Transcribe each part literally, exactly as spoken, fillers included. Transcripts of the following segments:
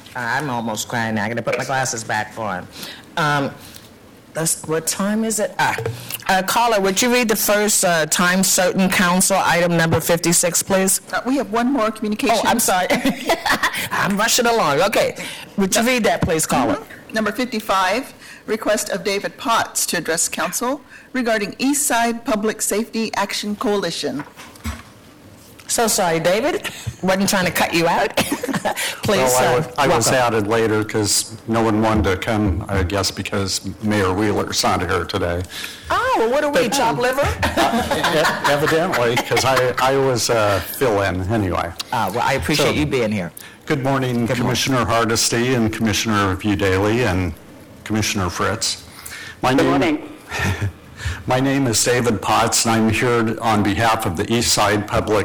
I'm almost crying now. I gotta put my glasses back on. Um, that's, what time is it? Ah, uh, Carla, would you read the first uh, time certain council item number fifty-six, please? Uh, we have one more communication. Oh, I'm sorry. I'm rushing along. Okay. Would you read that, please, Carla? Mm-hmm. Number fifty-five, request of David Potts to address council regarding East Side Public Safety Action Coalition. So sorry, David. Wasn't trying to cut you out. Please, Well, I, uh, was, I was welcome. added later because no one wanted to come, I guess, because Mayor Wheeler's not here today. Oh, well, what are we, chopped liver? E- Evidently, because I, I was uh, fill-in anyway. Ah, well, I appreciate So- you being here. Good morning, Good morning. Commissioner Hardesty and Commissioner Vidaly and Commissioner Fritz. My Good name, morning. My name is David Potts, and I'm here on behalf of the East Side Public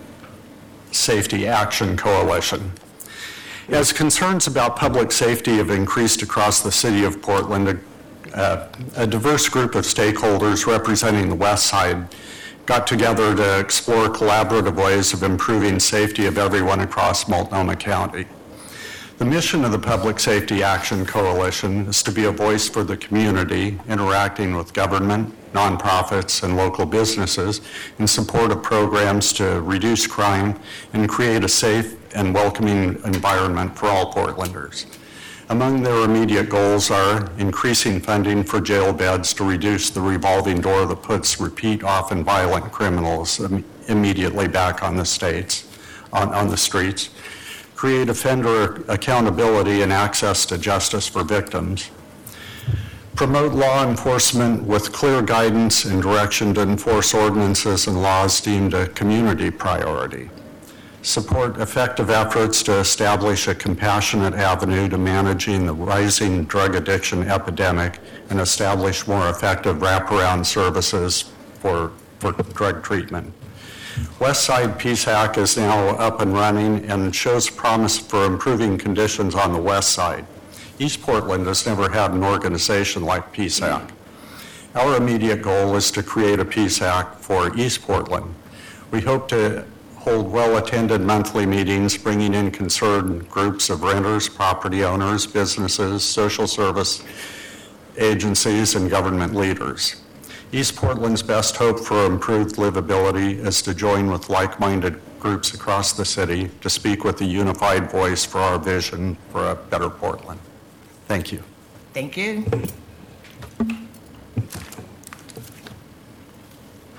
Safety Action Coalition. As concerns about public safety have increased across the city of Portland, a, a diverse group of stakeholders representing the West Side got together to explore collaborative ways of improving safety of everyone across Multnomah County. The mission of the Public Safety Action Coalition is to be a voice for the community, interacting with government, nonprofits, and local businesses in support of programs to reduce crime and create a safe and welcoming environment for all Portlanders. Among their immediate goals are increasing funding for jail beds to reduce the revolving door that puts repeat, often violent criminals im- immediately back on the states, on, on the streets, create offender accountability and access to justice for victims, promote law enforcement with clear guidance and direction to enforce ordinances and laws deemed a community priority, support effective efforts to establish a compassionate avenue to managing the rising drug addiction epidemic and establish more effective wraparound services for, for drug treatment. West Side P S A C is now up and running and shows promise for improving conditions on the west side. East Portland has never had an organization like P S A C. Our immediate goal is to create a P S A C for East Portland. We hope to hold well-attended monthly meetings, bringing in concerned groups of renters, property owners, businesses, social service agencies, and government leaders. East Portland's best hope for improved livability is to join with like-minded groups across the city to speak with a unified voice for our vision for a better Portland. Thank you. Thank you.